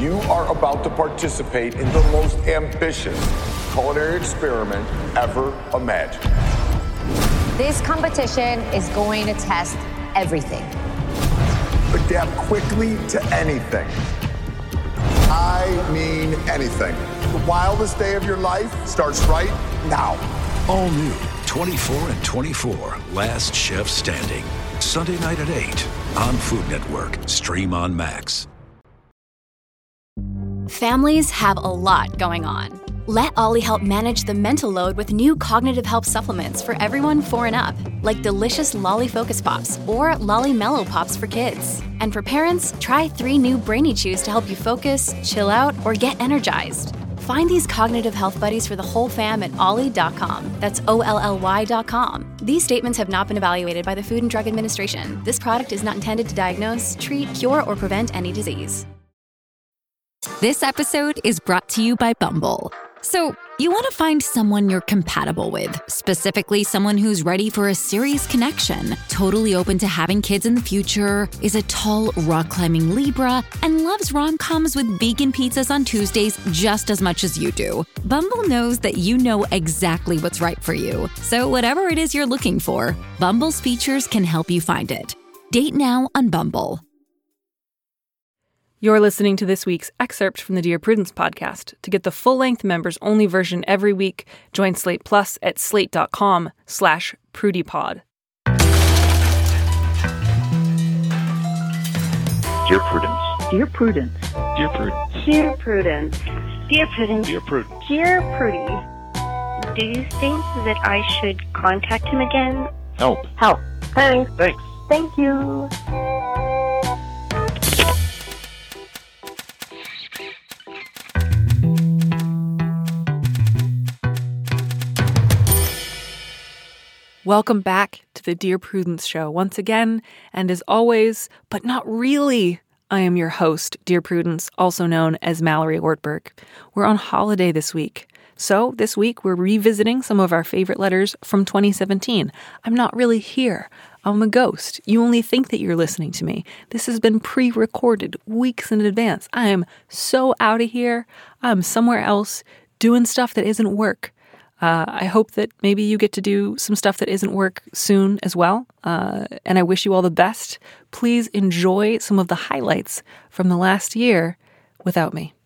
You are about to participate in the most ambitious culinary experiment ever imagined. This competition is going to test everything. Adapt quickly to anything. I mean anything. The wildest day of your life starts right now. All new 24 and 24, Last Chef Standing. Sunday night at 8 on Food Network. Stream on Max. Families have a lot going on. Let Ollie help manage the mental load with new cognitive help supplements for everyone 4 and up, like delicious Lolly Focus Pops or Lolly Mellow Pops for kids. And for parents, try 3 new Brainy Chews to help you focus, chill out, or get energized. Find these cognitive health buddies for the whole fam at ollie.com. That's OLLY.com. These statements have not been evaluated by the Food and Drug Administration. This product is not intended to diagnose, treat, cure, or prevent any disease. This episode is brought to you by Bumble. So, you want to find someone you're compatible with, specifically someone who's ready for a serious connection, totally open to having kids in the future, is a tall, rock-climbing Libra, and loves rom-coms with vegan pizzas on Tuesdays just as much as you do. Bumble knows that you know exactly what's right for you. So whatever it is you're looking for, Bumble's features can help you find it. Date now on Bumble. You're listening to this week's excerpt from the Dear Prudence podcast. To get the full-length members-only version every week, join Slate Plus at slate.com/prudypod. Dear Prudence. Dear Prudence. Dear Prudence. Dear Prudence. Dear Prudence. Dear Prudence. Dear Prudy. Do you think that I should contact him again? Help. Help. Thanks. Thanks. Thank you. Welcome back to the Dear Prudence Show once again, and as always, but not really, I am your host, Dear Prudence, also known as Mallory Ortberg. We're on holiday this week. So this week, we're revisiting some of our favorite letters from 2017. I'm not really here. I'm a ghost. You only think that you're listening to me. This has been pre-recorded weeks in advance. I am so out of here. I'm somewhere else doing stuff that isn't work. I hope that maybe you get to do some stuff that isn't work soon as well. And I wish you all the best. Please enjoy some of the highlights from the last year without me.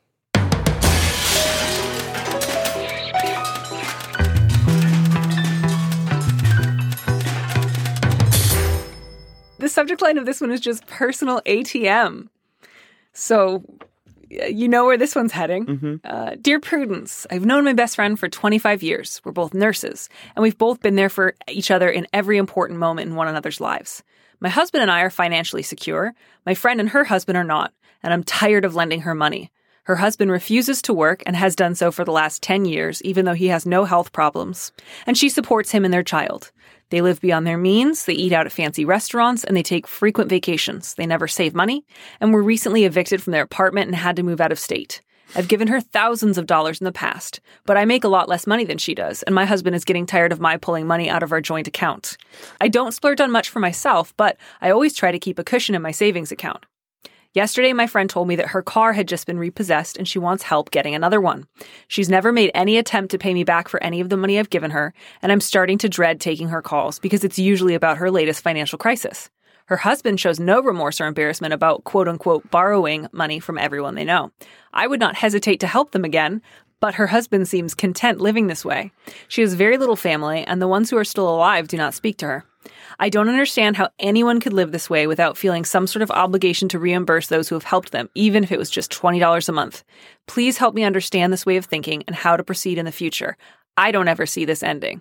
The subject line of this one is just personal ATM. So you know where this one's heading. Mm-hmm. Dear Prudence, I've known my best friend for 25 years. We're both nurses, and we've both been there for each other in every important moment in one another's lives. My husband and I are financially secure. My friend and her husband are not, and I'm tired of lending her money. Her husband refuses to work and has done so for the last 10 years, even though he has no health problems. And she supports him and their child. They live beyond their means, they eat out at fancy restaurants, and they take frequent vacations. They never save money, and were recently evicted from their apartment and had to move out of state. I've given her thousands of dollars in the past, but I make a lot less money than she does, and my husband is getting tired of my pulling money out of our joint account. I don't splurge on much for myself, but I always try to keep a cushion in my savings account. Yesterday, my friend told me that her car had just been repossessed and she wants help getting another one. She's never made any attempt to pay me back for any of the money I've given her, and I'm starting to dread taking her calls because it's usually about her latest financial crisis. Her husband shows no remorse or embarrassment about quote-unquote borrowing money from everyone they know. I would not hesitate to help them again, but her husband seems content living this way. She has very little family, and the ones who are still alive do not speak to her. I don't understand how anyone could live this way without feeling some sort of obligation to reimburse those who have helped them, even if it was just $20 a month. Please help me understand this way of thinking and how to proceed in the future. I don't ever see this ending.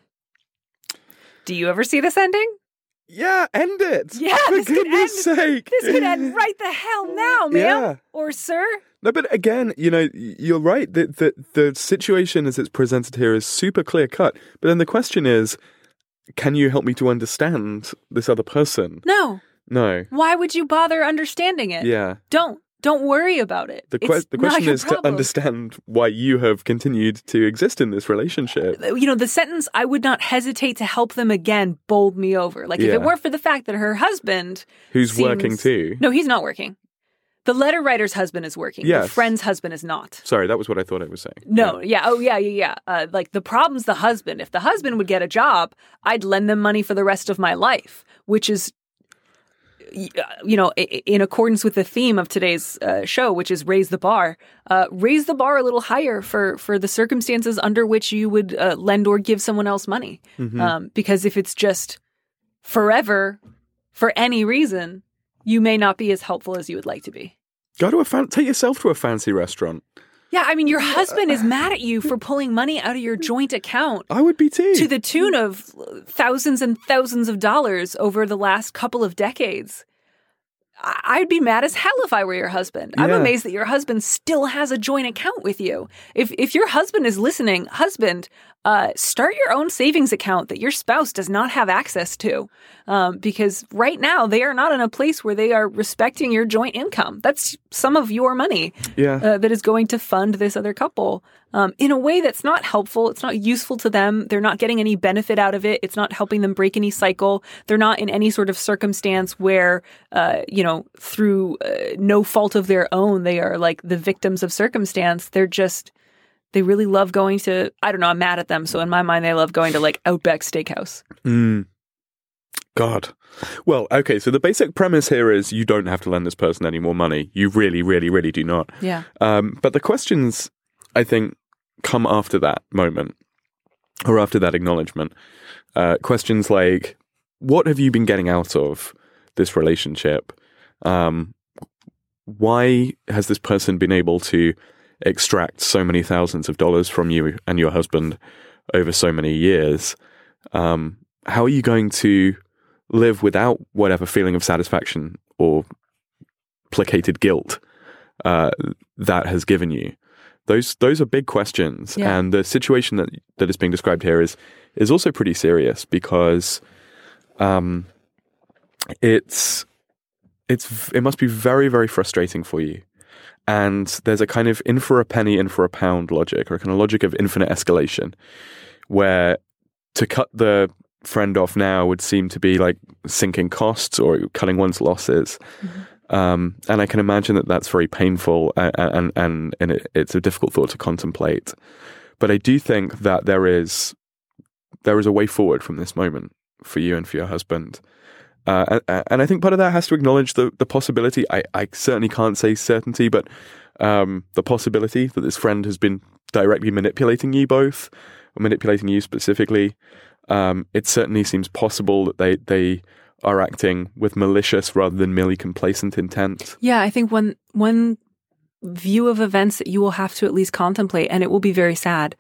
Do you ever see this ending? Yeah, end it. Yeah, for goodness sake. This could end right the hell now, ma'am. Yeah. Or sir. No, but again, you're right. The situation as it's presented here is super clear cut. But then the question is, can you help me to understand this other person? No. Why would you bother understanding it? Yeah. Don't worry about it. The question is to understand why you have continued to exist in this relationship. The sentence, I would not hesitate to help them again, bowled me over. If it weren't for the fact that her husband... Who's working too. No, he's not working. The letter writer's husband is working. Yes. The friend's husband is not. Sorry, that was what I thought I was saying. No, yeah. Oh, yeah. Like the problem's the husband. If the husband would get a job, I'd lend them money for the rest of my life, which is, in accordance with the theme of today's show, which is raise the bar a little higher for the circumstances under which you would lend or give someone else money. Because if it's just forever, for any reason, you may not be as helpful as you would like to be. Take yourself to a fancy restaurant. Yeah, I mean, your husband is mad at you for pulling money out of your joint account. I would be too. To the tune of thousands and thousands of dollars over the last couple of decades. I'd be mad as hell if I were your husband. I'm amazed that your husband still has a joint account with you. If your husband is listening, husband, start your own savings account that your spouse does not have access to. Because right now they are not in a place where they are respecting your joint income. That's some of your money that is going to fund this other couple in a way that's not helpful. It's not useful to them. They're not getting any benefit out of it. It's not helping them break any cycle. They're not in any sort of circumstance where, through no fault of their own, they are like the victims of circumstance. They really love going to, I don't know, I'm mad at them. So in my mind, they love going to like Outback Steakhouse. God. Well, okay. So the basic premise here is you don't have to lend this person any more money. You really, really, really do not. Yeah. But the questions, I think, come after that moment or after that acknowledgement. Questions like, what have you been getting out of this relationship? Why has this person been able to extract so many thousands of dollars from you and your husband over so many years? How are you going to live without whatever feeling of satisfaction or placated guilt that has given you? Those are big questions, and the situation that is being described here is also pretty serious because it must be very, very frustrating for you. And there's a kind of in for a penny, in for a pound logic, or a kind of logic of infinite escalation, where to cut the friend off now would seem to be like sinking costs or cutting one's losses. And I can imagine that that's very painful and it's a difficult thought to contemplate. But I do think that there is a way forward from this moment for you and for your husband. And I think part of that has to acknowledge the possibility. I certainly can't say certainty, but the possibility that this friend has been directly manipulating you both, or manipulating you specifically. It certainly seems possible that they are acting with malicious rather than merely complacent intent. Yeah, I think one view of events that you will have to at least contemplate, and it will be very sad,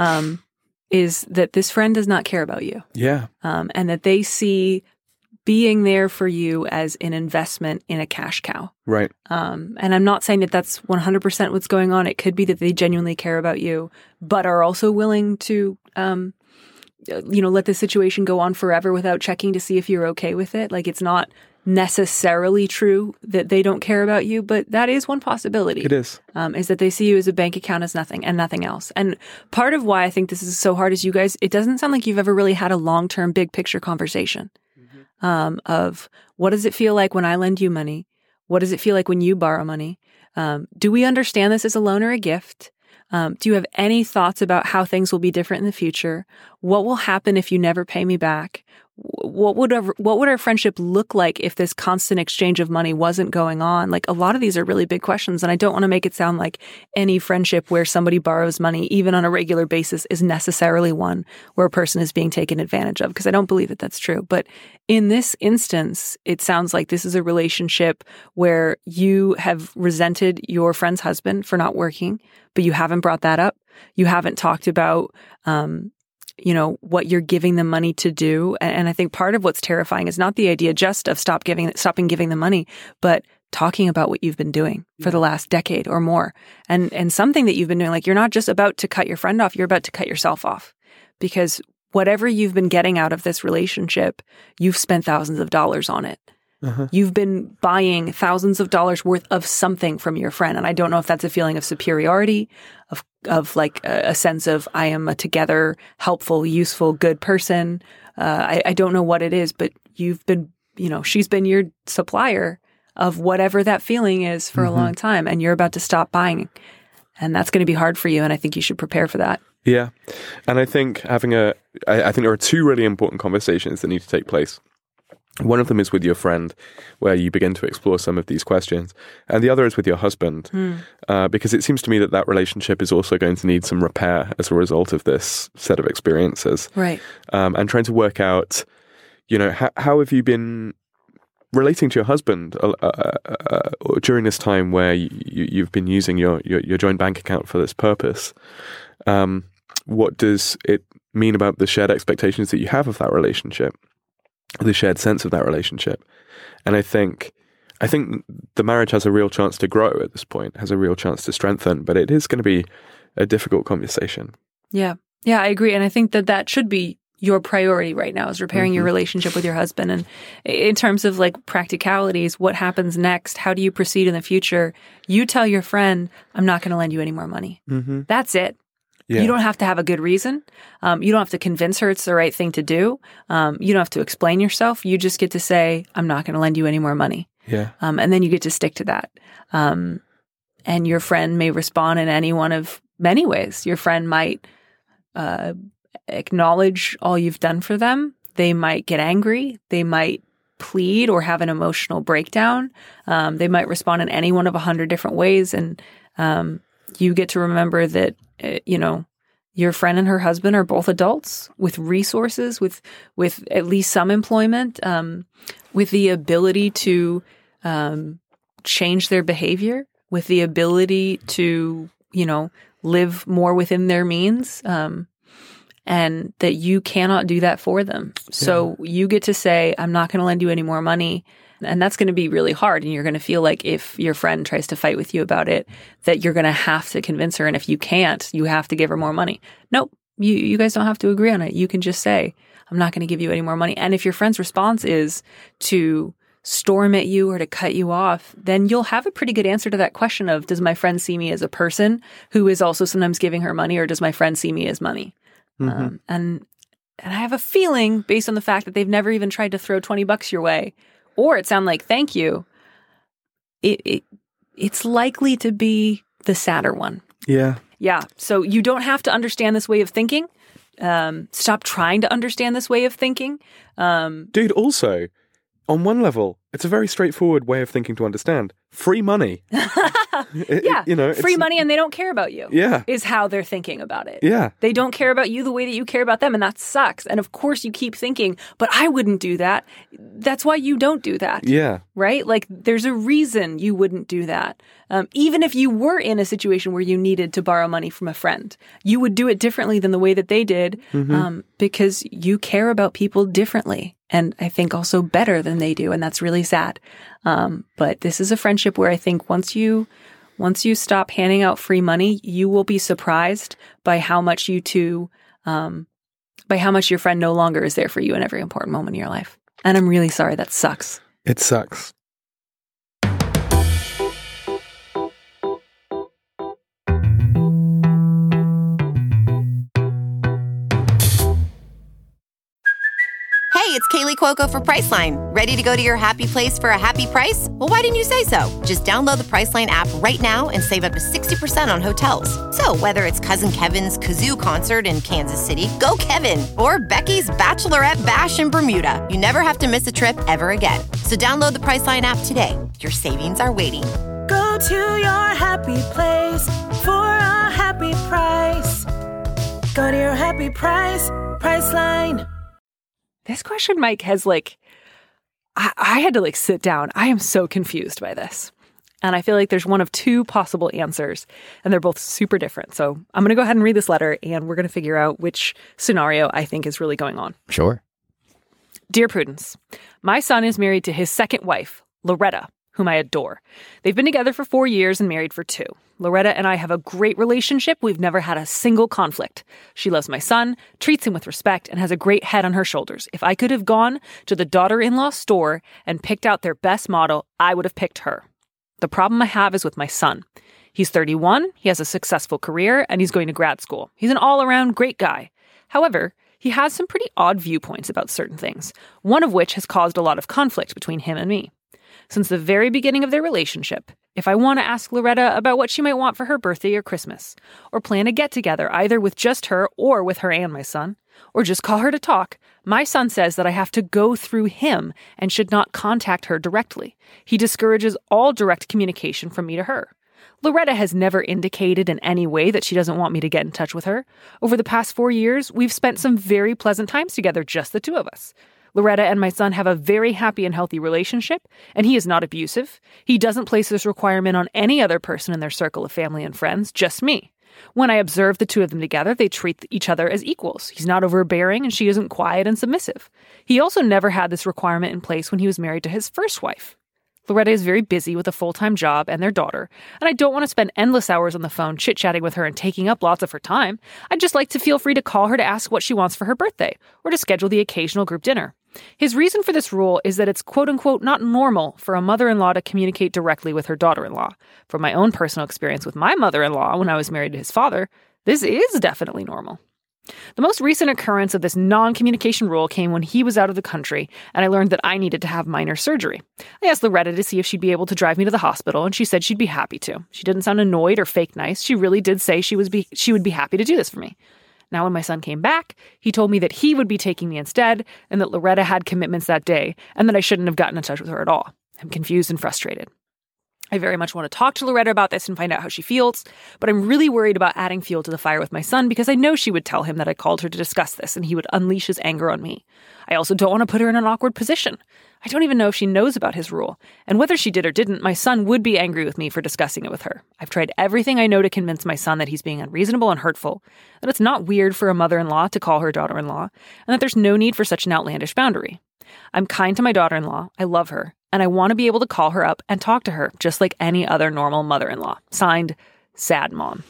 is that this friend does not care about you. Yeah. And that they see being there for you as an investment in a cash cow. Right. And I'm not saying that that's 100% what's going on. It could be that they genuinely care about you, but are also willing to, let the situation go on forever without checking to see if you're okay with it. Like, it's not necessarily true that they don't care about you, but that is one possibility. It is. Is that they see you as a bank account as nothing and nothing else. And part of why I think this is so hard is you guys, it doesn't sound like you've ever really had a long-term big picture conversation. Of what does it feel like when I lend you money? What does it feel like when you borrow money? Do we understand this as a loan or a gift? Do you have any thoughts about how things will be different in the future? What will happen if you never pay me back? What would our friendship look like if this constant exchange of money wasn't going on? Like, a lot of these are really big questions, and I don't want to make it sound like any friendship where somebody borrows money, even on a regular basis, is necessarily one where a person is being taken advantage of, because I don't believe that that's true. But in this instance, it sounds like this is a relationship where you have resented your friend's husband for not working, but you haven't brought that up. You haven't talked about, what you're giving them money to do. And I think part of what's terrifying is not the idea just of stopping giving them money, but talking about what you've been doing for the last decade or more. And something that you've been doing, like, you're not just about to cut your friend off, you're about to cut yourself off. Because whatever you've been getting out of this relationship, you've spent thousands of dollars on it. You've been buying thousands of dollars worth of something from your friend. And I don't know if that's a feeling of superiority, of like a sense of I am a together, helpful, useful, good person. I don't know what it is, but you've been, she's been your supplier of whatever that feeling is for a long time, and you're about to stop buying. And that's going to be hard for you, and I think you should prepare for that. Yeah. And I think I think there are two really important conversations that need to take place. One of them is with your friend, where you begin to explore some of these questions. And the other is with your husband, because it seems to me that relationship is also going to need some repair as a result of this set of experiences. Right. And trying to work out, how have you been relating to your husband during this time where you've been using your joint bank account for this purpose? What does it mean about the shared expectations that you have of that relationship, the shared sense of that relationship? And I think the marriage has a real chance to grow at this point, has a real chance to strengthen, but it is going to be a difficult conversation. Yeah. Yeah, I agree. And I think that should be your priority right now, is repairing your relationship with your husband. And in terms of like practicalities, what happens next? How do you proceed in the future? You tell your friend, I'm not going to lend you any more money. That's it. Yeah. You don't have to have a good reason. You don't have to convince her it's the right thing to do. You don't have to explain yourself. You just get to say, I'm not going to lend you any more money. Yeah. And then you get to stick to that. And your friend may respond in any one of many ways. Your friend might acknowledge all you've done for them. They might get angry. They might plead or have an emotional breakdown. They might respond in any one of 100 different ways. And you get to remember that, your friend and her husband are both adults with resources, with at least some employment, with the ability to change their behavior, with the ability to, live more within their means. And that you cannot do that for them. So you get to say, I'm not going to lend you any more money. And that's going to be really hard. And you're going to feel like if your friend tries to fight with you about it, that you're going to have to convince her. And if you can't, you have to give her more money. Nope. You guys don't have to agree on it. You can just say, I'm not going to give you any more money. And if your friend's response is to storm at you or to cut you off, then you'll have a pretty good answer to that question of, does my friend see me as a person who is also sometimes giving her money, or does my friend see me as money? And I have a feeling, based on the fact that they've never even tried to throw $20 your way, or it sound like thank you, it's likely to be the sadder one. Yeah. Yeah. So you don't have to understand this way of thinking. Stop trying to understand this way of thinking. Dude, also, on one level, it's a very straightforward way of thinking to understand. Free money. Free money, and they don't care about you. Yeah. Is how they're thinking about it. Yeah. They don't care about you the way that you care about them, and that sucks. And of course you keep thinking, but I wouldn't do that. That's why you don't do that. Yeah. Right? Like, there's a reason you wouldn't do that. Even if you were in a situation where you needed to borrow money from a friend, you would do it differently than the way that they did, because you care about people differently. And I think also better than they do. And that's really sad. But this is a friendship where I think once you stop handing out free money, you will be surprised by how much your friend no longer is there for you in every important moment in your life. And I'm really sorry. That sucks. It sucks. Hey, it's Kaylee Cuoco for Priceline. Ready to go to your happy place for a happy price? Well, why didn't you say so? Just download the Priceline app right now and save up to 60% on hotels. So whether it's Cousin Kevin's Kazoo Concert in Kansas City, go Kevin, or Becky's Bachelorette Bash in Bermuda, you never have to miss a trip ever again. So download the Priceline app today. Your savings are waiting. Go to your happy place for a happy price. Go to your happy price, Priceline. This question, Mike, has I had to sit down. I am so confused by this. And I feel like there's one of two possible answers, and they're both super different. So I'm going to go ahead and read this letter, and we're going to figure out which scenario I think is really going on. Sure. Dear Prudence, my son is married to his second wife, Loretta, whom I adore. They've been together for 4 years and married for 2. Loretta and I have a great relationship. We've never had a single conflict. She loves my son, treats him with respect, and has a great head on her shoulders. If I could have gone to the daughter-in-law store and picked out their best model, I would have picked her. The problem I have is with my son. He's 31, he has a successful career, and he's going to grad school. He's an all-around great guy. However, he has some pretty odd viewpoints about certain things, one of which has caused a lot of conflict between him and me. since the very beginning of their relationship, if I want to ask Loretta about what she might want for her birthday or Christmas, or plan a get-together either with just her or with her and my son, or just call her to talk, my son says that I have to go through him and should not contact her directly. He discourages all direct communication from me to her. Loretta has never indicated in any way that she doesn't want me to get in touch with her. Over the past 4 years, we've spent some very pleasant times together, just the two of us. Loretta and my son have a very happy and healthy relationship, and he is not abusive. He doesn't place this requirement on any other person in their circle of family and friends, just me. When I observe the two of them together, they treat each other as equals. He's not overbearing, and she isn't quiet and submissive. He also never had this requirement in place when he was married to his first wife. Loretta is very busy with a full-time job and their daughter, and I don't want to spend endless hours on the phone chit-chatting with her and taking up lots of her time. I'd just like to feel free to call her to ask what she wants for her birthday, or to schedule the occasional group dinner. His reason for this rule is that it's quote-unquote not normal for a mother-in-law to communicate directly with her daughter-in-law. From my own personal experience with my mother-in-law when I was married to his father, this is definitely normal. The most recent occurrence of this non-communication rule came when he was out of the country, and I learned that I needed to have minor surgery. I asked Loretta to see if she'd be able to drive me to the hospital, and she said she'd be happy to. She didn't sound annoyed or fake nice. She really did say she would be happy to do this for me. Now, when my son came back, he told me that he would be taking me instead, and that Loretta had commitments that day, and that I shouldn't have gotten in touch with her at all. I'm confused and frustrated. I very much want to talk to Loretta about this and find out how she feels, but I'm really worried about adding fuel to the fire with my son because I know she would tell him that I called her to discuss this and he would unleash his anger on me. I also don't want to put her in an awkward position. I don't even know if she knows about his rule, and whether she did or didn't, my son would be angry with me for discussing it with her. I've tried everything I know to convince my son that he's being unreasonable and hurtful, that it's not weird for a mother-in-law to call her daughter-in-law, and that there's no need for such an outlandish boundary. I'm kind to my daughter-in-law, I love her, and I want to be able to call her up and talk to her just like any other normal mother-in-law. Signed, Sad Mom.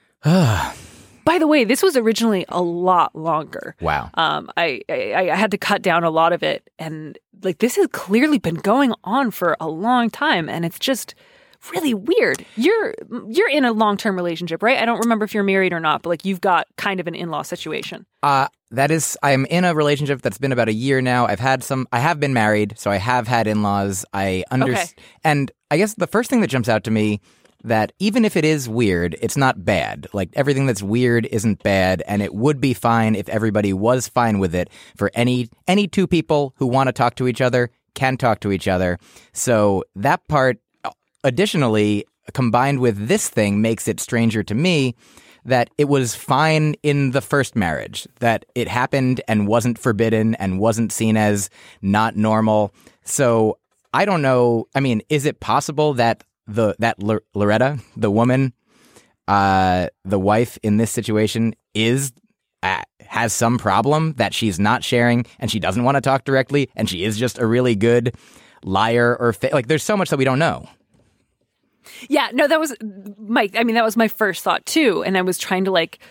By the way, this was originally a lot longer. Wow. I had to cut down a lot of it, and like this has clearly been going on for a long time, and it's just really weird. You're in a long-term relationship, right? I don't remember if you're married or not, but like you've got kind of an in-law situation. I'm in a relationship that's been about a year now. I have been married, so I have had in-laws. And I guess the first thing that jumps out to me that even if it is weird, it's not bad. Like everything that's weird isn't bad, and it would be fine if everybody was fine with it. For any two people who want to talk to each other can talk to each other. So that part, additionally, combined with this thing, makes it stranger to me that it was fine in the first marriage, that it happened and wasn't forbidden and wasn't seen as not normal. So I don't know. I mean, is it possible that Loretta, the woman, the wife in this situation, has some problem that she's not sharing and she doesn't want to talk directly and she is just a really good liar or like there's so much that we don't know. Yeah, no, that was Mike. I mean, that was my first thought too, and I was trying to like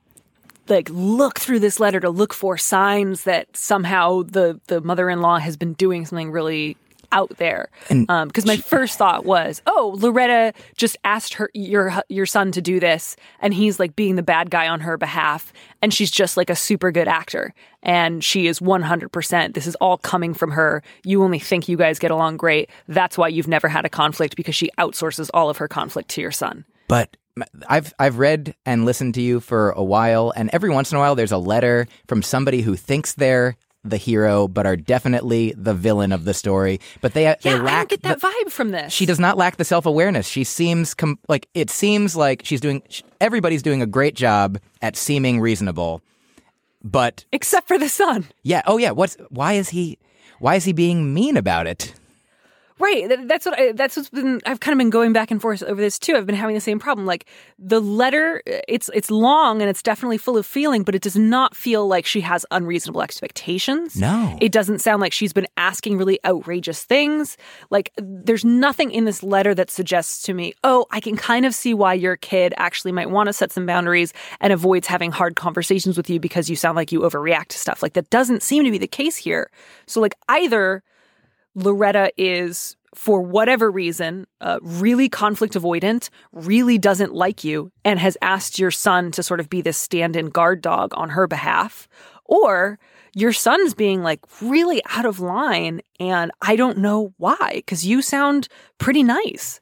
look through this letter to look for signs that somehow the mother-in-law has been doing something really out there. Because my first thought was, oh, Loretta just asked your son to do this, and he's like being the bad guy on her behalf, and she's just like a super good actor, and she is 100%. This is all coming from her. You only think you guys get along great. That's why you've never had a conflict, because she outsources all of her conflict to your son. But I've read and listened to you for a while, and every once in a while there's a letter from somebody who thinks they're the hero, but are definitely the villain of the story. But they lack. I don't get that vibe from this. She does not lack the self-awareness. She seems it seems like everybody's doing a great job at seeming reasonable, but except for the son. Yeah. Oh yeah. Why is he being mean about it? Right. That's what's been. I've kind of been going back and forth over this too. I've been having the same problem. Like the letter, it's long and it's definitely full of feeling, but it does not feel like she has unreasonable expectations. No. It doesn't sound like she's been asking really outrageous things. Like there's nothing in this letter that suggests to me, oh, I can kind of see why your kid actually might want to set some boundaries and avoids having hard conversations with you because you sound like you overreact to stuff. Like that doesn't seem to be the case here. So like either Loretta is, for whatever reason, really conflict avoidant, really doesn't like you, and has asked your son to sort of be this stand-in guard dog on her behalf, or your son's being like really out of line, and I don't know why, because you sound pretty nice.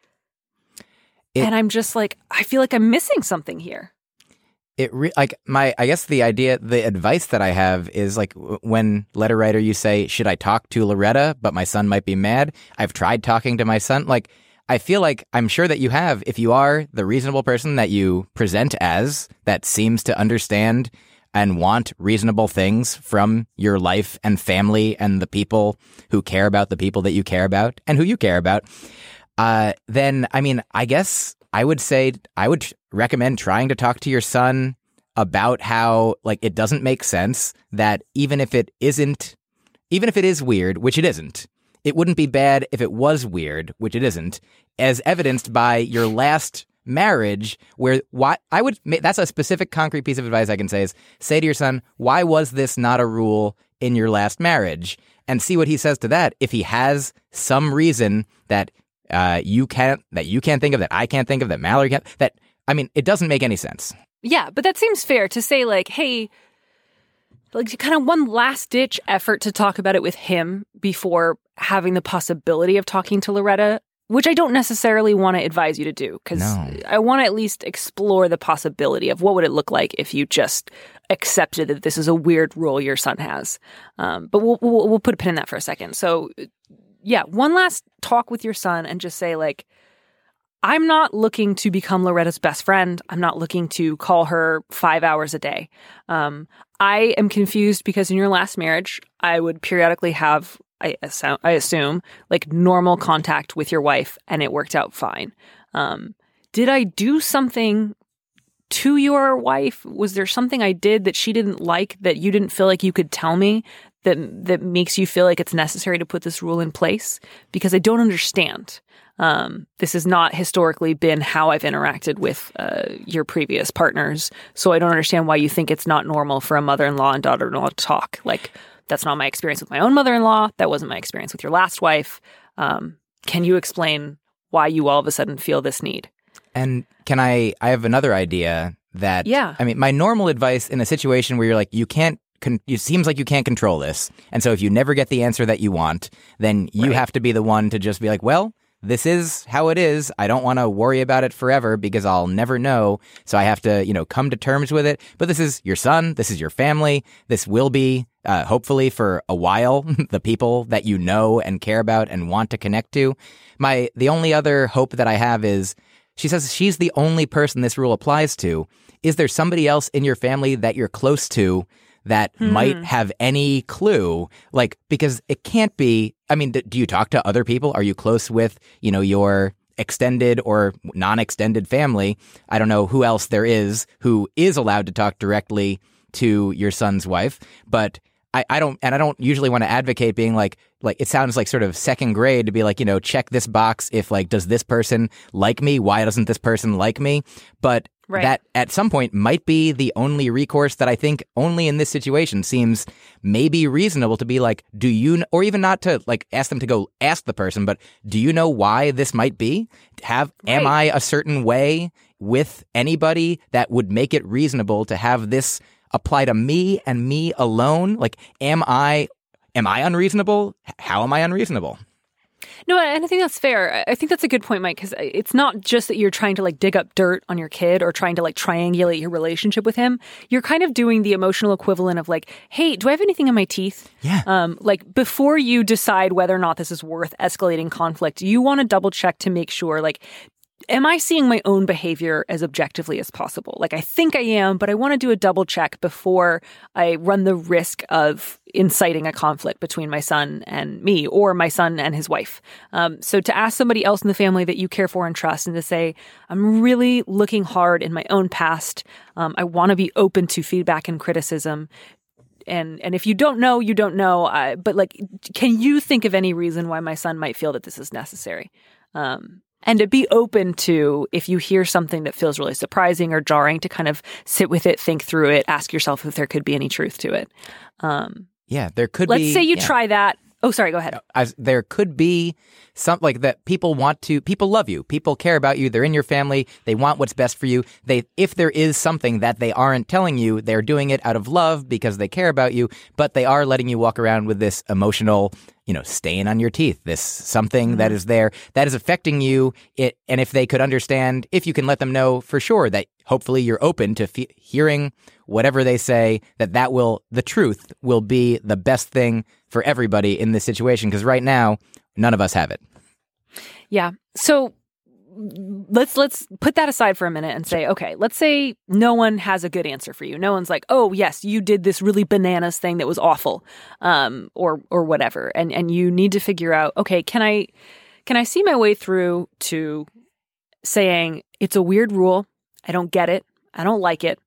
And I'm just like, I feel like I'm missing something here. I guess the advice that I have is like when letter writer, you say, should I talk to Loretta, but my son might be mad? I've tried talking to my son. Like, I feel like I'm sure that you have, if you are the reasonable person that you present as, that seems to understand and want reasonable things from your life and family and the people who care about the people that you care about and who you care about, then, I mean, I guess I would say I would recommend trying to talk to your son about how, like, it doesn't make sense that even if it is weird, which it isn't, it wouldn't be bad if it was weird, which it isn't, as evidenced by your last marriage, where that's a specific concrete piece of advice I can say is say to your son, why was this not a rule in your last marriage? And see what he says to that. If he has some reason that you can't think of, that I can't think of, that Mallory can't, it doesn't make any sense. Yeah, but that seems fair to say, like, hey, like kind of one last ditch effort to talk about it with him before having the possibility of talking to Loretta, which I don't necessarily want to advise you to do, because I want to at least explore the possibility of what would it look like if you just accepted that this is a weird rule your son has. But we'll put a pin in that for a second. So yeah, one last talk with your son and just say, like, I'm not looking to become Loretta's best friend. I'm not looking to call her 5 hours a day. I am confused because in your last marriage, I would periodically have, I assume, like normal contact with your wife, and it worked out fine. Did I do something to your wife? Was there something I did that she didn't like that you didn't feel like you could tell me that makes you feel like it's necessary to put this rule in place? Because I don't understand. This has not historically been how I've interacted with your previous partners, so I don't understand why you think it's not normal for a mother-in-law and daughter-in-law to talk. Like, that's not my experience with my own mother-in-law. That wasn't my experience with your last wife. Can you explain why you all of a sudden feel this need? And I have another idea that, yeah. I mean, my normal advice in a situation where you're like, it seems like you can't control this. And so if you never get the answer that you want, then you have to be the one to just be like, well, this is how it is. I don't want to worry about it forever because I'll never know. So I have to, come to terms with it. But this is your son. This is your family. This will be, hopefully for a while, the people that you know and care about and want to connect to. The only other hope that I have is, she says she's the only person this rule applies to. Is there somebody else in your family that you're close to that might have any clue? Like, because it can't be, I mean, do you talk to other people? Are you close with, your extended or non-extended family? I don't know who else there is who is allowed to talk directly to your son's wife, but I don't usually want to advocate being like it sounds like sort of second grade to be like, check this box if like, does this person like me? Why doesn't this person like me? But that at some point might be the only recourse that I think only in this situation seems maybe reasonable to be like, do you, or even not to like ask them to go ask the person, but do you know why this might be? Am I a certain way with anybody that would make it reasonable to have this apply to me and me alone? Like, am I unreasonable? How am I unreasonable? No, and I think that's fair. I think that's a good point, Mike, because it's not just that you're trying to like dig up dirt on your kid or trying to like triangulate your relationship with him. You're kind of doing the emotional equivalent of like, hey, do I have anything in my teeth? Yeah. Like before you decide whether or not this is worth escalating conflict, you want to double check to make sure, like, am I seeing my own behavior as objectively as possible? Like, I think I am, but I want to do a double check before I run the risk of inciting a conflict between my son and me or my son and his wife. So to ask somebody else in the family that you care for and trust and to say, I'm really looking hard in my own past. I want to be open to feedback and criticism. And if you don't know, you don't know. But like, can you think of any reason why my son might feel that this is necessary? And to be open to, if you hear something that feels really surprising or jarring, to kind of sit with it, think through it, ask yourself if there could be any truth to it. Yeah, there could Let's be. Say you try that. Oh, sorry, go ahead. There could be something like that. People love you. People care about you. They're in your family. They want what's best for you. If there is something that they aren't telling you, they're doing it out of love because they care about you, but they are letting you walk around with this emotional, stain on your teeth, this something that is there that is affecting you. And if they could understand, if you can let them know for sure that hopefully you're open to hearing whatever they say, the truth will be the best thing for everybody in this situation. Because right now, none of us have it. Yeah. So let's put that aside for a minute and say, okay, let's say no one has a good answer for you. No one's like, oh, yes, you did this really bananas thing that was awful, or whatever. And you need to figure out, okay, can I see my way through to saying it's a weird rule. I don't get it. I don't like it.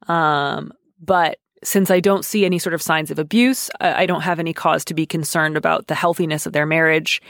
But since I don't see any sort of signs of abuse, I don't have any cause to be concerned about the healthiness of their marriage.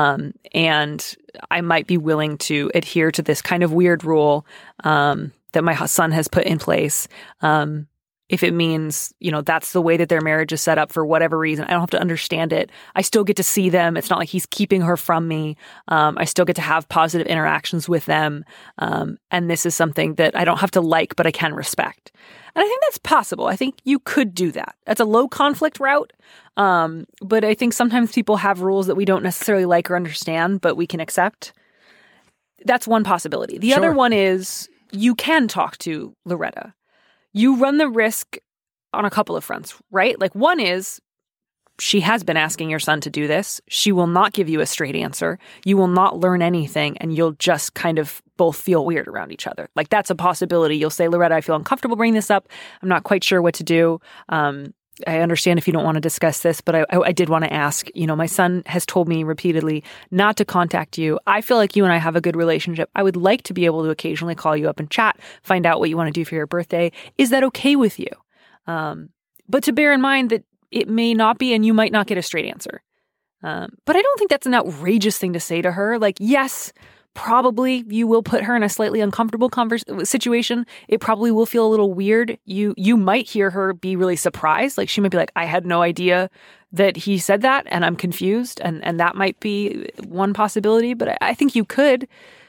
And I might be willing to adhere to this kind of weird rule that my son has put in place. If it means, that's the way that their marriage is set up for whatever reason, I don't have to understand it. I still get to see them. It's not like he's keeping her from me. I still get to have positive interactions with them. And this is something that I don't have to like, but I can respect. And I think that's possible. I think you could do that. That's a low conflict route. But I think sometimes people have rules that we don't necessarily like or understand, but we can accept. That's one possibility. The other one is you can talk to Loretta. You run the risk on a couple of fronts, right? Like one is she has been asking your son to do this. She will not give you a straight answer. You will not learn anything, and you'll just kind of both feel weird around each other. Like that's a possibility. You'll say, Loretta, I feel uncomfortable bringing this up. I'm not quite sure what to do. I understand if you don't want to discuss this, but I did want to ask, my son has told me repeatedly not to contact you. I feel like you and I have a good relationship. I would like to be able to occasionally call you up and chat, find out what you want to do for your birthday. Is that okay with you? But to bear in mind that it may not be, and you might not get a straight answer. But I don't think that's an outrageous thing to say to her. Like, yes, probably you will put her in a slightly uncomfortable situation. It probably will feel a little weird. You might hear her be really surprised. Like she might be like, I had no idea that he said that and I'm confused. And that might be one possibility. But I think you could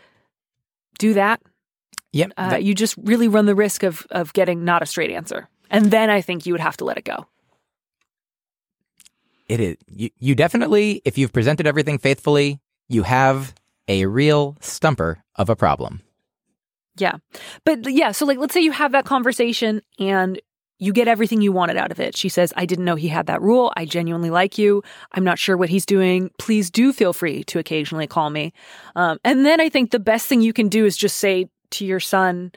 do that. Yep. You just really run the risk of getting not a straight answer. And then I think you would have to let it go. It is. You definitely, if you've presented everything faithfully, you have a real stumper of a problem. Yeah. But yeah, so like, let's say you have that conversation and you get everything you wanted out of it. She says, I didn't know he had that rule. I genuinely like you. I'm not sure what he's doing. Please do feel free to occasionally call me. And then I think the best thing you can do is just say to your son,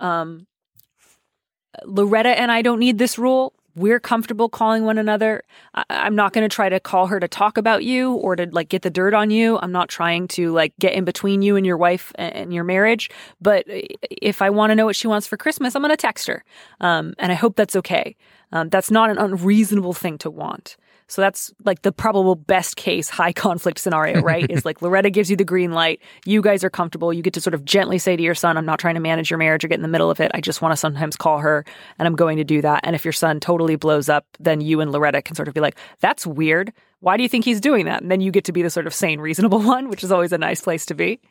Loretta and I don't need this rule. We're comfortable calling one another. I'm not going to try to call her to talk about you or to like get the dirt on you. I'm not trying to like get in between you and your wife and your marriage. But if I want to know what she wants for Christmas, I'm going to text her. And I hope that's okay. That's not an unreasonable thing to want. So that's like the probable best case high conflict scenario, right? Is like Loretta gives you the green light. You guys are comfortable. You get to sort of gently say to your son, I'm not trying to manage your marriage or get in the middle of it. I just want to sometimes call her and I'm going to do that. And if your son totally blows up, then you and Loretta can sort of be like, that's weird. Why do you think he's doing that? And then you get to be the sort of sane, reasonable one, which is always a nice place to be.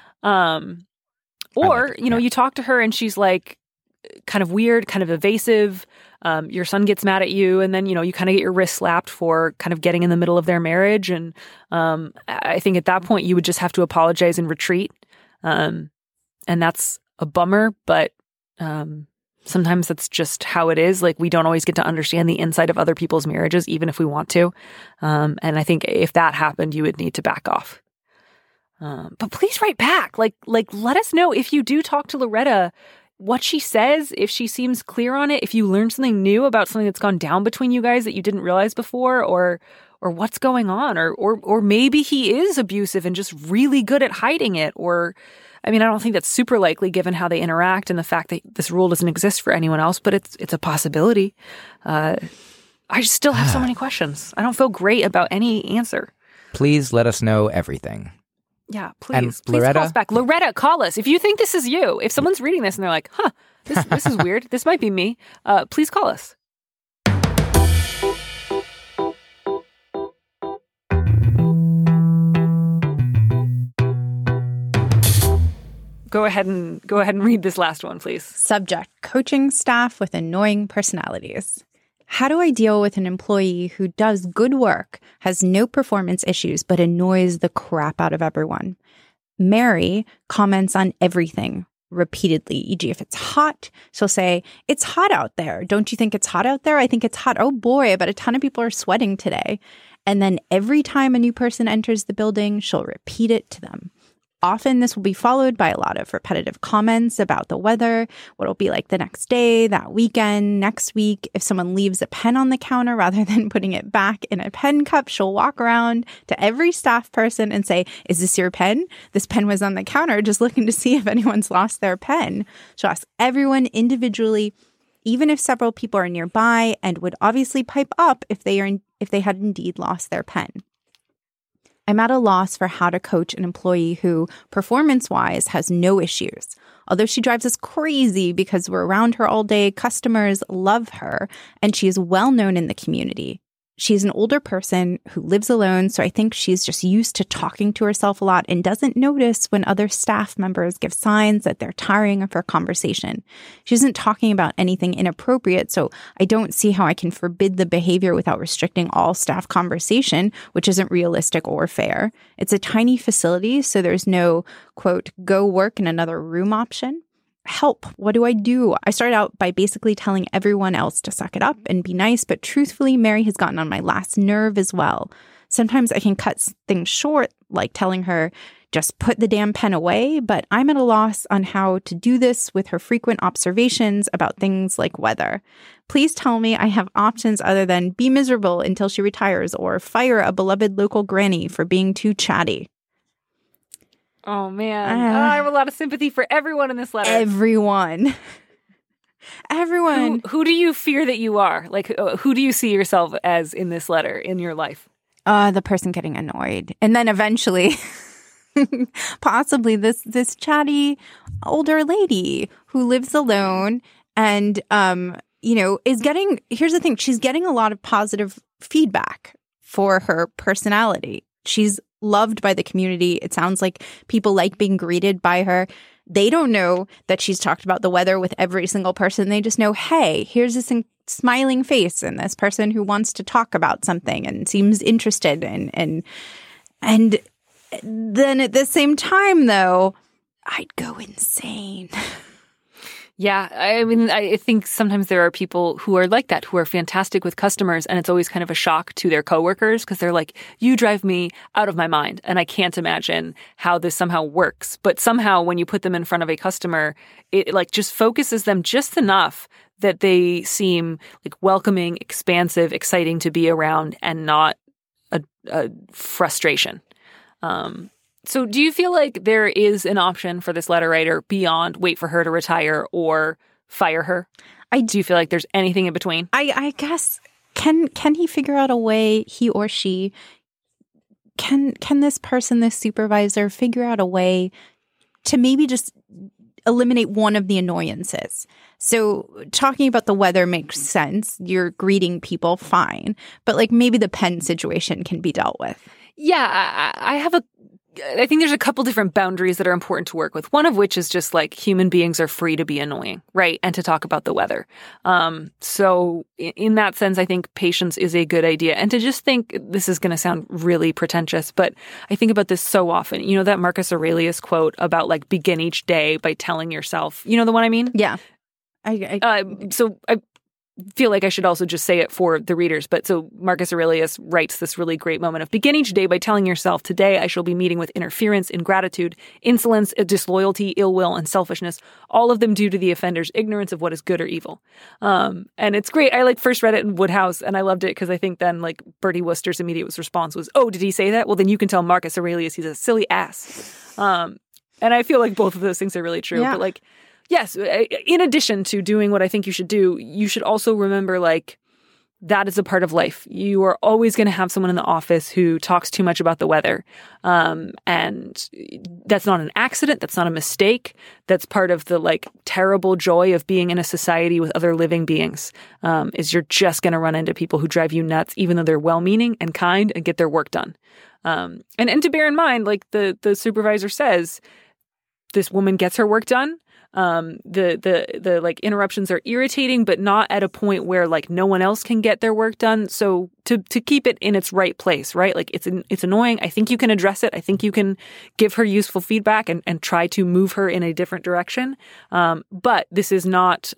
Or, you talk to her and she's like kind of weird, kind of evasive. Your son gets mad at you and then, you kind of get your wrist slapped for kind of getting in the middle of their marriage. And I think at that point you would just have to apologize and retreat. And that's a bummer, but sometimes that's just how it is. Like we don't always get to understand the inside of other people's marriages, even if we want to. And I think if that happened, you would need to back off. But please write back. Like let us know if you do talk to Loretta, what she says, if she seems clear on it, if you learned something new about something that's gone down between you guys that you didn't realize before, or what's going on, or maybe he is abusive and just really good at hiding it, or, I mean, I don't think that's super likely given how they interact and the fact that this rule doesn't exist for anyone else, but it's a possibility. I just still have so many questions. I don't feel great about any answer. Please let us know everything. Yeah, please Loretta, call us back. Loretta, call us. If you think this is you, if someone's reading this and they're like, this is weird. This might be me. Please call us. go ahead and read this last one, please. Subject: coaching staff with annoying personalities. How do I deal with an employee who does good work, has no performance issues, but annoys the crap out of everyone? Mary comments on everything repeatedly, e.g. if it's hot, she'll say, "It's hot out there. Don't you think it's hot out there? I think it's hot. Oh boy, I bet a ton of people are sweating today." And then every time a new person enters the building, she'll repeat it to them. Often this will be followed by a lot of repetitive comments about the weather, what it'll be like the next day, that weekend, next week. If someone leaves a pen on the counter rather than putting it back in a pen cup, she'll walk around to every staff person and say, "Is this your pen? This pen was on the counter, just looking to see if anyone's lost their pen." She'll ask everyone individually, even if several people are nearby, and would obviously pipe up if they had indeed lost their pen. I'm at a loss for how to coach an employee who, performance-wise, has no issues. Although she drives us crazy because we're around her all day, customers love her, and she is well known in the community. She's an older person who lives alone, so I think she's just used to talking to herself a lot and doesn't notice when other staff members give signs that they're tiring of her conversation. She isn't talking about anything inappropriate, so I don't see how I can forbid the behavior without restricting all staff conversation, which isn't realistic or fair. It's a tiny facility, so there's no, quote, go work in another room option. Help. What do I do? I started out by basically telling everyone else to suck it up and be nice, but truthfully, Mary has gotten on my last nerve as well. Sometimes I can cut things short, like telling her, just put the damn pen away, but I'm at a loss on how to do this with her frequent observations about things like weather. Please tell me I have options other than be miserable until she retires or fire a beloved local granny for being too chatty. Oh, man. I have a lot of sympathy for everyone in this letter. Everyone. Who do you fear that you are? Like, who do you see yourself as in this letter, in your life? The person getting annoyed. And then eventually, possibly this chatty older lady who lives alone and, is getting, here's the thing, she's getting a lot of positive feedback for her personality. She's loved by the community. It sounds like people like being greeted by her. They don't know that she's talked about the weather with every single person. They just know, hey, here's this smiling face and this person who wants to talk about something and seems interested. And then at the same time, though, I'd go insane. Yeah, I mean, I think sometimes there are people who are like that, who are fantastic with customers, and it's always kind of a shock to their coworkers because they're like, you drive me out of my mind, and I can't imagine how this somehow works. But somehow when you put them in front of a customer, it like just focuses them just enough that they seem like welcoming, expansive, exciting to be around and not a frustration. So do you feel like there is an option for this letter writer beyond wait for her to retire or fire her? Do you feel like there's anything in between? I guess, can he figure out a way, he or she, can this person, this supervisor, figure out a way to maybe just eliminate one of the annoyances? So talking about the weather makes sense. You're greeting people, fine. But like maybe the pen situation can be dealt with. Yeah, I think there's a couple different boundaries that are important to work with. One of which is just like human beings are free to be annoying, right? And to talk about the weather. So in that sense, I think patience is a good idea. And to just think, this is going to sound really pretentious, but I think about this so often. You know, that Marcus Aurelius quote about like begin each day by telling yourself, you know the one I mean? Yeah. So I feel like I should also just say it for the readers. But so Marcus Aurelius writes this really great moment of begin each day by telling yourself, today I shall be meeting with interference, ingratitude, insolence, disloyalty, ill will, and selfishness, all of them due to the offender's ignorance of what is good or evil. And it's great. I like first read it in Woodhouse and I loved it because I think then like Bertie Wooster's immediate response was, oh, did he say that? Well, then you can tell Marcus Aurelius he's a silly ass. And I feel like both of those things are really true. Yeah. But like, yes, in addition to doing what I think you should do, you should also remember, like, that is a part of life. You are always going to have someone in the office who talks too much about the weather. And that's not an accident. That's not a mistake. That's part of the, like, terrible joy of being in a society with other living beings, is you're just going to run into people who drive you nuts, even though they're well-meaning and kind and get their work done. And to bear in mind, like the supervisor says, this woman gets her work done. The like interruptions are irritating, but not at a point where like no one else can get their work done. So to keep it in its right place, right? Like it's annoying. I think you can address it. I think you can give her useful feedback and try to move her in a different direction. But this is not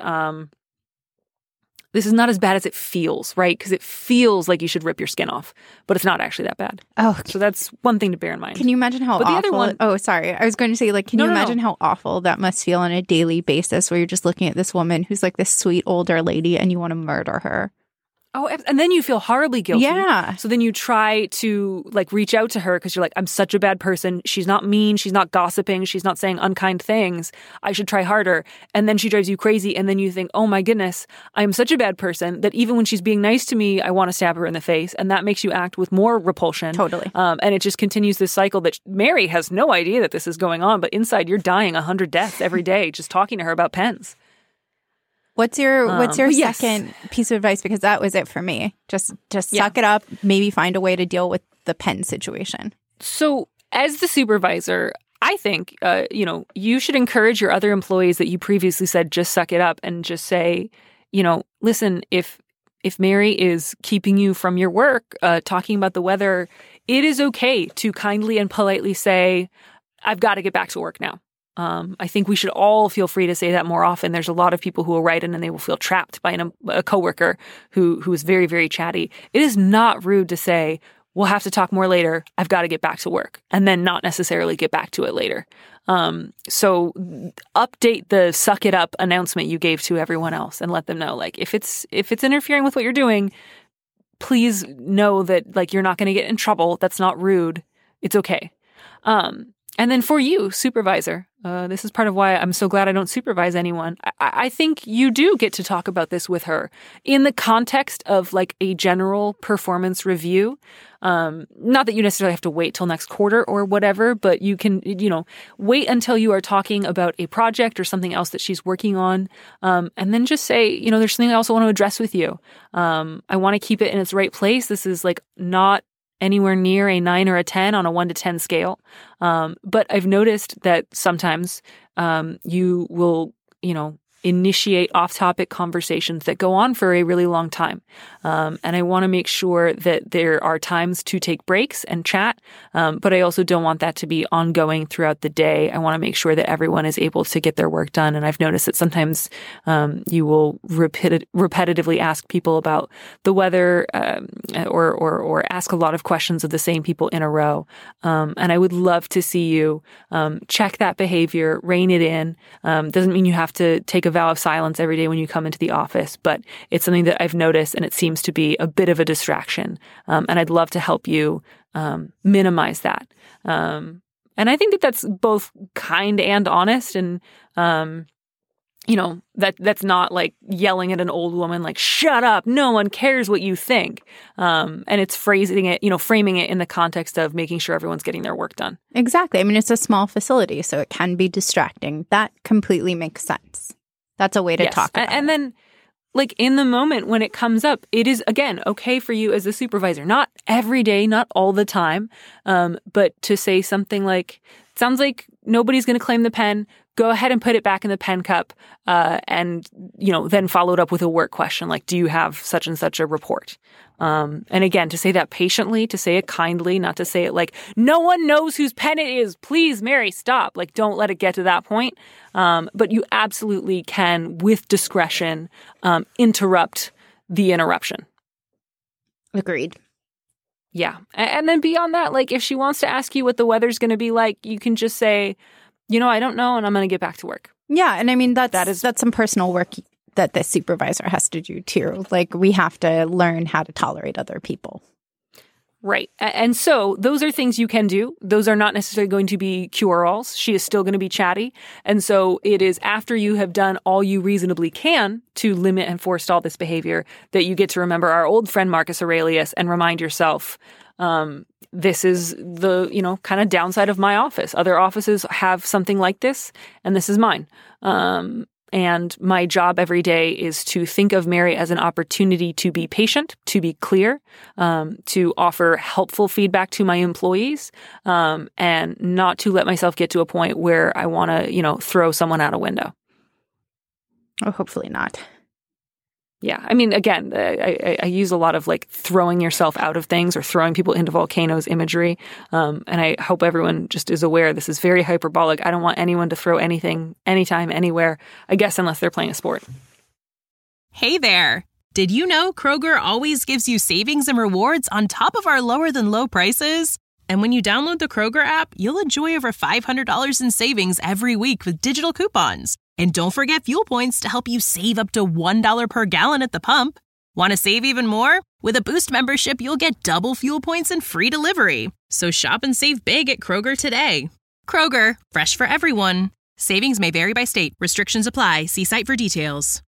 as bad as it feels, right? Because it feels like you should rip your skin off, but it's not actually that bad. Oh, so that's one thing to bear in mind. Can you imagine how awful? The other one, oh, sorry. I was going to say, like, can you imagine how awful that must feel on a daily basis where you're just looking at this woman who's like this sweet older lady and you want to murder her? Oh, and then you feel horribly guilty. Yeah. So then you try to like reach out to her because you're like, I'm such a bad person. She's not mean. She's not gossiping. She's not saying unkind things. I should try harder. And then she drives you crazy. And then you think, oh my goodness, I'm such a bad person that even when she's being nice to me, I want to stab her in the face. And that makes you act with more repulsion. Totally. And it just continues this cycle that Mary has no idea that this is going on. But inside you're dying 100 deaths every day just talking to her about pens. What's your second piece of advice? Because that was it for me. Just suck it up. Maybe find a way to deal with the pen situation. So as the supervisor, I think, you should encourage your other employees that you previously said, just suck it up and just say, listen, if Mary is keeping you from your work, talking about the weather, it is okay to kindly and politely say, I've got to get back to work now. I think we should all feel free to say that more often. There's a lot of people who will write in and they will feel trapped by a coworker who is very, very chatty. It is not rude to say, we'll have to talk more later. I've got to get back to work, and then not necessarily get back to it later. So update the suck it up announcement you gave to everyone else and let them know, like, if it's interfering with what you're doing, please know that, like, you're not going to get in trouble. That's not rude. It's okay. And then for you, supervisor, this is part of why I'm so glad I don't supervise anyone. I think you do get to talk about this with her in the context of like a general performance review. Not that you necessarily have to wait till next quarter or whatever, but you can, wait until you are talking about a project or something else that she's working on. And then just say, there's something I also want to address with you. I want to keep it in its right place. This is like not anywhere near a 9 or a 10 on a 1 to 10 scale. But I've noticed that sometimes you will, initiate off-topic conversations that go on for a really long time. And I want to make sure that there are times to take breaks and chat, but I also don't want that to be ongoing throughout the day. I want to make sure that everyone is able to get their work done. And I've noticed that sometimes you will repetitively ask people about the weather or ask a lot of questions of the same people in a row. And I would love to see you check that behavior, rein it in. Doesn't mean you have to take a vow of silence every day when you come into the office, but it's something that I've noticed and it seems to be a bit of a distraction. And I'd love to help you minimize that. And I think that that's both kind and honest, and that's not like yelling at an old woman like, shut up, no one cares what you think. And it's framing it in the context of making sure everyone's getting their work done. Exactly. I mean, it's a small facility, so it can be distracting. That completely makes sense. That's a way to talk about it. And then, like, in the moment when it comes up, it is, again, okay for you as a supervisor. Not every day, not all the time, but to say something like, sounds like nobody's going to claim the pen. Go ahead and put it back in the pen cup, and then follow it up with a work question like, do you have such and such a report? And again, to say that patiently, to say it kindly, not to say it like, no one knows whose pen it is. Please, Mary, stop. Like, don't let it get to that point. But you absolutely can, with discretion, interrupt the interruption. Agreed. Yeah. And then beyond that, like, if she wants to ask you what the weather's going to be like, you can just say, I don't know, and I'm going to get back to work. Yeah, and I mean, that's some personal work that the supervisor has to do too. Like, we have to learn how to tolerate other people. Right. And so those are things you can do. Those are not necessarily going to be cure-alls. She is still going to be chatty. And so it is after you have done all you reasonably can to limit and forestall this behavior that you get to remember our old friend Marcus Aurelius and remind yourself, this is the, kind of downside of my office. Other offices have something like this, and this is mine. And my job every day is to think of Mary as an opportunity to be patient, to be clear, to offer helpful feedback to my employees, and not to let myself get to a point where I want to, throw someone out a window. Oh, hopefully not. Yeah. I mean, again, I use a lot of like throwing yourself out of things or throwing people into volcanoes imagery. And I hope everyone just is aware this is very hyperbolic. I don't want anyone to throw anything, anytime, anywhere, I guess, unless they're playing a sport. Hey there. Did you know Kroger always gives you savings and rewards on top of our lower than low prices? And when you download the Kroger app, you'll enjoy over $500 in savings every week with digital coupons. And don't forget fuel points to help you save up to $1 per gallon at the pump. Want to save even more? With a Boost membership, you'll get double fuel points and free delivery. So shop and save big at Kroger today. Kroger, fresh for everyone. Savings may vary by state. Restrictions apply. See site for details.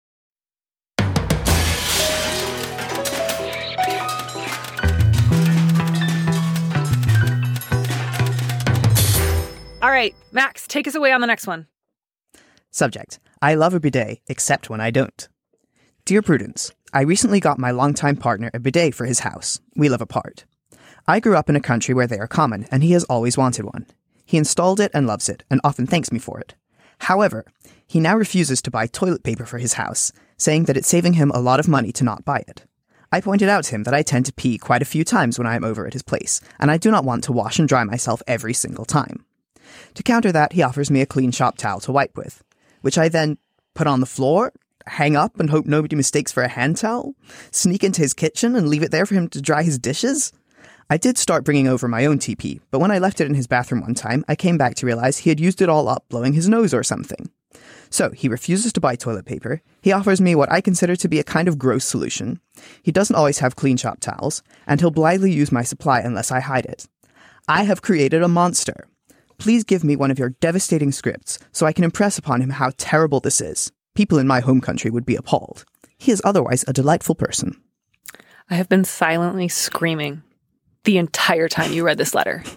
All right, Max, take us away on the next one. Subject: I love a bidet, except when I don't. Dear Prudence, I recently got my longtime partner a bidet for his house. We live apart. I grew up in a country where they are common, and he has always wanted one. He installed it and loves it, and often thanks me for it. However, he now refuses to buy toilet paper for his house, saying that it's saving him a lot of money to not buy it. I pointed out to him that I tend to pee quite a few times when I am over at his place, and I do not want to wash and dry myself every single time. To counter that, he offers me a clean shop towel to wipe with, which I then put on the floor, hang up and hope nobody mistakes for a hand towel, sneak into his kitchen and leave it there for him to dry his dishes. I did start bringing over my own TP, but when I left it in his bathroom one time, I came back to realize he had used it all up blowing his nose or something. So he refuses to buy toilet paper. He offers me what I consider to be a kind of gross solution. He doesn't always have clean shop towels, and he'll blithely use my supply unless I hide it. I have created a monster. Please give me one of your devastating scripts so I can impress upon him how terrible this is. People in my home country would be appalled. He is otherwise a delightful person. I have been silently screaming the entire time you read this letter.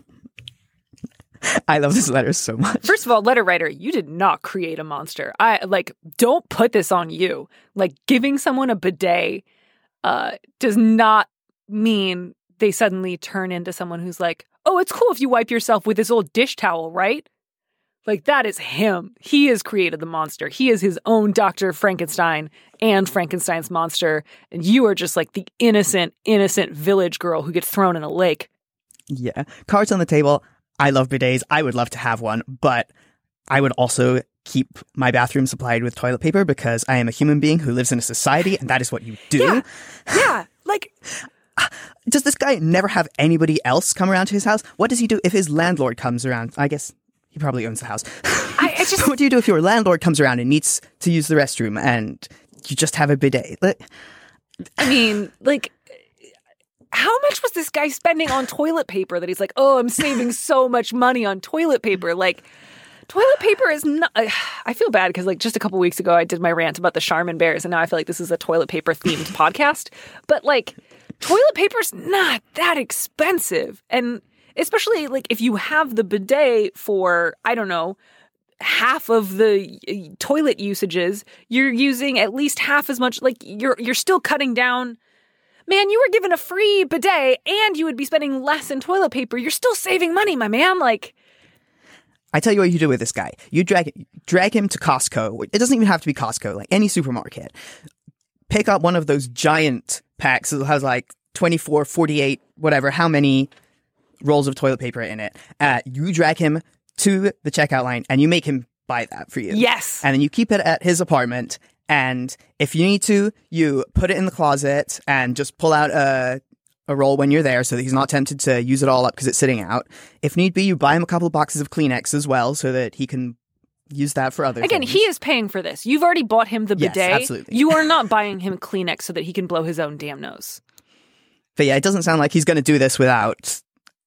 I love this letter so much. First of all, letter writer, you did not create a monster. Don't put this on you. Like, giving someone a bidet does not mean they suddenly turn into someone who's like, oh, it's cool if you wipe yourself with this old dish towel, right? Like, that is him. He has created the monster. He is his own Dr. Frankenstein and Frankenstein's monster. And you are just like the innocent village girl who gets thrown in a lake. Yeah. Cards on the table. I love bidets. I would love to have one, but I would also keep my bathroom supplied with toilet paper because I am a human being who lives in a society, and that is what you do. Yeah. Like, does this guy never have anybody else come around to his house? What does he do if his landlord comes around? I guess he probably owns the house. What do you do if your landlord comes around and needs to use the restroom and you just have a bidet? I mean, like, how much was this guy spending on toilet paper that he's like, oh, I'm saving so much money on toilet paper? Like, toilet paper is not... I feel bad because, like, just a couple weeks ago, I did my rant about the Charmin bears, and now I feel like this is a toilet paper-themed podcast. But, like, toilet paper's not that expensive. And especially, like, if you have the bidet for, I don't know, half of the toilet usages, you're using at least half as much. Like, you're still cutting down... Man, you were given a free bidet and you would be spending less in toilet paper. You're still saving money, my man. Like, I tell you what you do with this guy. You drag him to Costco. It doesn't even have to be Costco, like any supermarket. Pick up one of those giant packs that has like 24, 48, whatever, how many rolls of toilet paper in it. You drag him to the checkout line and you make him buy that for you. Yes. And then you keep it at his apartment. And if you need to, you put it in the closet and just pull out a roll when you're there so that he's not tempted to use it all up because it's sitting out. If need be, you buy him a couple of boxes of Kleenex as well so that he can use that for other Again, things. he is paying for this. You've already bought him the bidet. Yes, absolutely. You are not buying him Kleenex so that he can blow his own damn nose. But yeah, it doesn't sound like he's going to do this without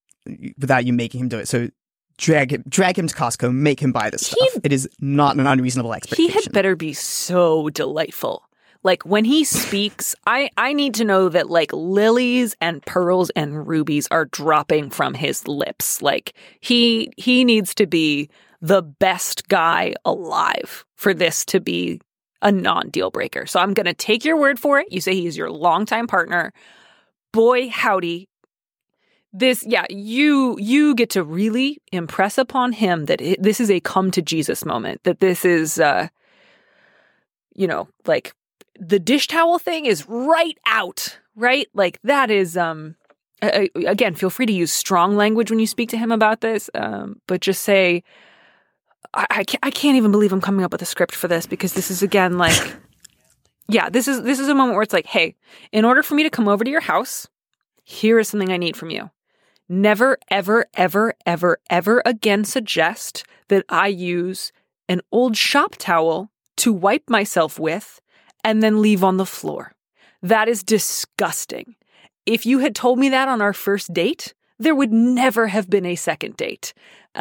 you making him do it. So drag him to Costco, make him buy this stuff. It is not an unreasonable expectation. He had better be so delightful. Like, when he speaks, I need to know that, like, lilies and pearls and rubies are dropping from his lips. Like, he needs to be the best guy alive for this to be a non-deal breaker. So I'm going to take your word for it. You say he is your longtime partner. Boy, howdy. This, you get to really impress upon him that this is a come to Jesus moment, that this is, like the dish towel thing is right out, right? Like that is, again, feel free to use strong language when you speak to him about this, but just say, I can't even believe I'm coming up with a script for this, because this is, again, like, this is a moment where it's like, hey, in order for me to come over to your house, here is something I need from you. Never, ever, ever, ever, ever again suggest that I use an old shop towel to wipe myself with and then leave on the floor. That is disgusting. If you had told me that on our first date, there would never have been a second date.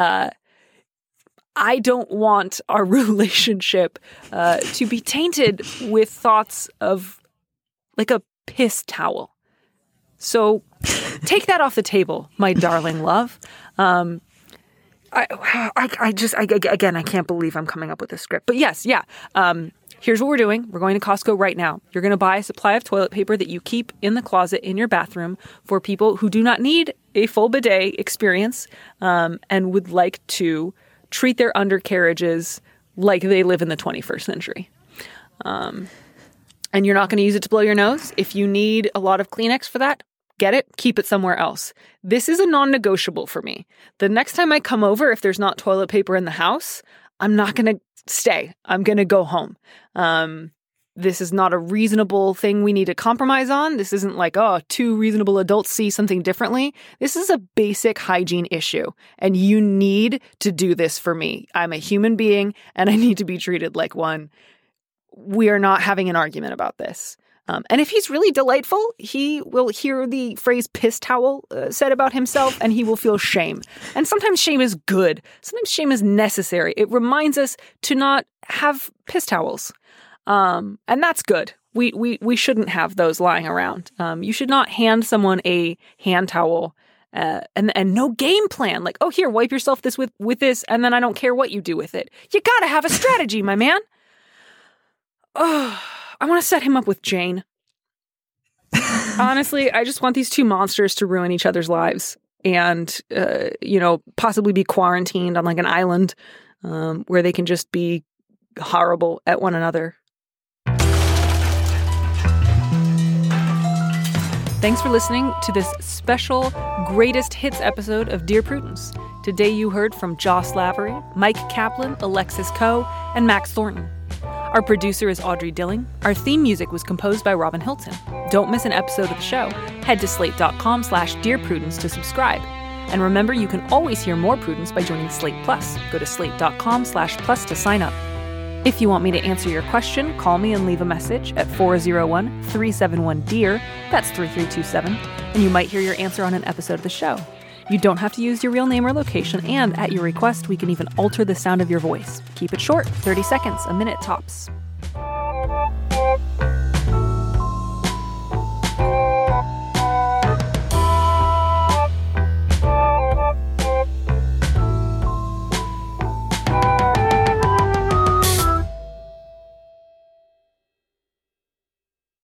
I don't want our relationship to be tainted with thoughts of like a piss towel. So take that off the table, my darling love. I can't believe I'm coming up with this script. But yes, here's what we're doing. We're going to Costco right now. You're going to buy a supply of toilet paper that you keep in the closet in your bathroom for people who do not need a full bidet experience and would like to treat their undercarriages like they live in the 21st century. And you're not going to use it to blow your nose. If you need a lot of Kleenex for that, get it, keep it somewhere else. This is a non-negotiable for me. The next time I come over, if there's not toilet paper in the house, I'm not going to stay. I'm going to go home. This is not a reasonable thing we need to compromise on. This isn't like, two reasonable adults see something differently. This is a basic hygiene issue, and you need to do this for me. I'm a human being, and I need to be treated like one. We are not having an argument about this. And if he's really delightful, he will hear the phrase piss towel said about himself, and he will feel shame. And sometimes shame is good. Sometimes shame is necessary. It reminds us to not have piss towels. And that's good. We shouldn't have those lying around. You should not hand someone a hand towel and no game plan. Like, here, wipe yourself with this, and then I don't care what you do with it. You gotta have a strategy, my man. I want to set him up with Jane. Honestly, I just want these two monsters to ruin each other's lives and, possibly be quarantined on like an island where they can just be horrible at one another. Thanks for listening to this special greatest hits episode of Dear Prudence. Today you heard from Joss Lavery, Mike Kaplan, Alexis Coe, and Max Thornton. Our producer is Audrey Dilling. Our theme music was composed by Robin Hilton. Don't miss an episode of the show. Head to slate.com/Dear Prudence to subscribe. And remember, you can always hear more Prudence by joining Slate Plus. Go to slate.com/plus to sign up. If you want me to answer your question, call me and leave a message at 401-371-DEAR. That's 3327. And you might hear your answer on an episode of the show. You don't have to use your real name or location, and at your request, we can even alter the sound of your voice. Keep it short, 30 seconds, a minute tops.